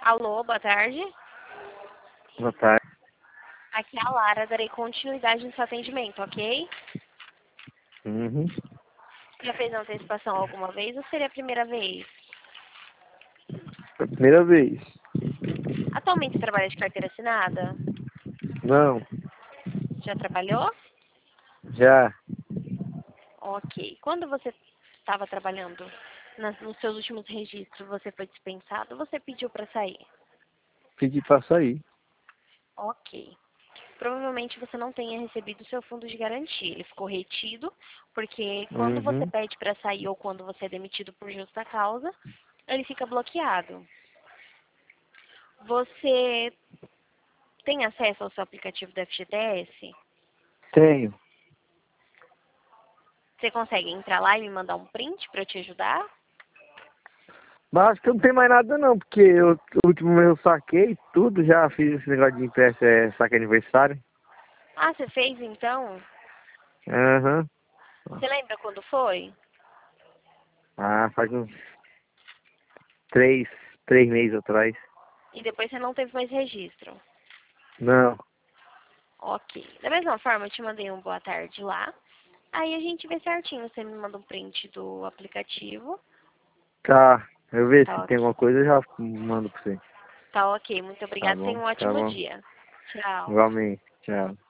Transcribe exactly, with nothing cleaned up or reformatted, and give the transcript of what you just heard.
Alô, boa tarde. Boa tarde. Aqui é a Lara, darei continuidade no seu atendimento, ok? Uhum. Já fez antecipação alguma vez ou seria a primeira vez? Foi a primeira vez. Atualmente trabalha de carteira assinada? Não, Já trabalhou? já Ok. Quando você estava trabalhando nas- nos seus últimos registros, você foi dispensado ou você pediu para sair? pedi pra sair. Ok. Provavelmente você não tenha recebido o seu fundo de garantia. Ele ficou retido, porque quando você Uhum. pede para sair ou quando você é demitido por justa causa, ele fica bloqueado. Você tem acesso ao seu aplicativo do F G T S? Tenho. Você consegue entrar lá e me mandar um print para eu te ajudar? Mas acho que eu não tenho mais nada não, porque eu, o último mês eu saquei tudo, já fiz esse negócio de empréstimo, é, saque aniversário. Ah, você fez então? Aham. Você lembra quando foi? Ah, faz uns três, três meses atrás. E depois você não teve mais registro. Não. Ok. Da mesma forma, eu te mandei um boa tarde lá. Aí a gente vê certinho. Você me manda um print do aplicativo. Tá. Eu ver se Tá tem ok. alguma coisa, eu já mando pra você. Tá ok. Muito Tá obrigada. Tenha bom? um Tá ótimo bom. dia. Tchau. Igualmente. Tchau.